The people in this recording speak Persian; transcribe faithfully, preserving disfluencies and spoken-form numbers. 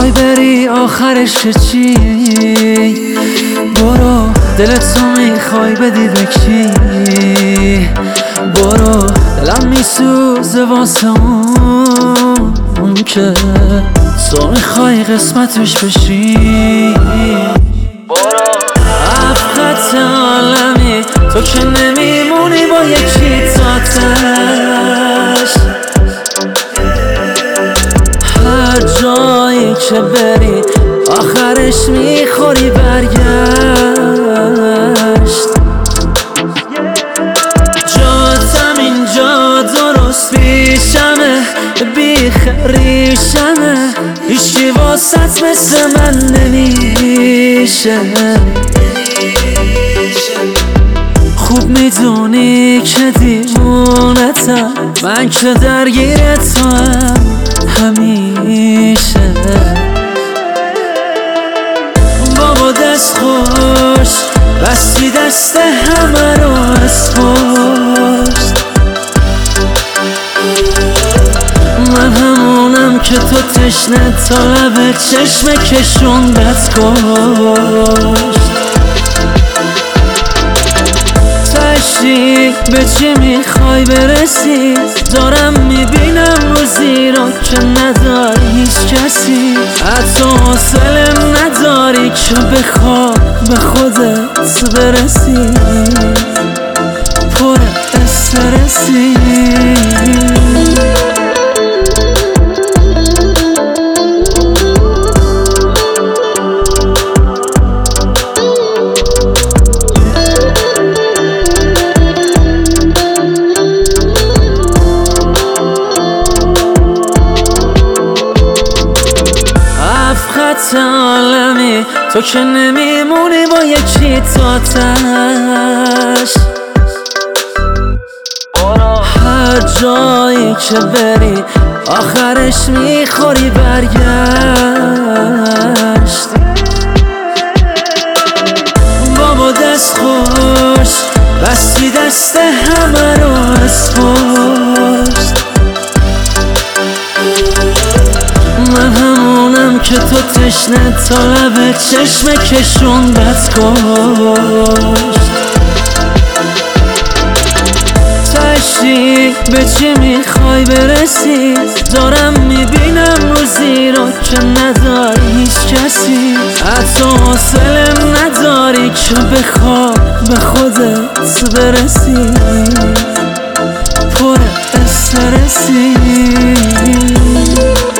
میخوای بری آخرش که چی؟ برو دلت تو میخوای بدی به کی؟ برو دلم میسوزه واسه اون که تو میخوای قسمتش بشی. افقت عالمی تو که نمیمونی با یکی تاتش، هر جایی که بری آخرش میخوری برگشت. جاتم اینجا درست پیشمه، بیخ ریشمه، هیچکی واسط مثل من نمیشه. خوب میدونی که دیوونتم، من که درگیرتم همیشه. بابا دست خوش بستی دست همه رو از پشت، من همونم که تو تشنه تا لب چشم کشوندت کشت. تشتی به چی میخوای برسی؟ دارم میبینم رو زیرا که نداری هیچ کسی، حتی حوصله نداری که بخواه به خودت برسی. پر استرسی عالمی تو که نمیمونی با یکی تاتش، هر جایی که بری آخرش میخوری برگشت. بابا دست خوش بستی دست همه رو از پشت، من همونم که تو تشنه تا لب چشم کشوندت کشت. تشتی به چی میخوای برسی؟ دارم میبینم رو زیرا که نداری هیچ کسی، حتی حوصله نداری که بخواه به خودت برسی. پر استرسی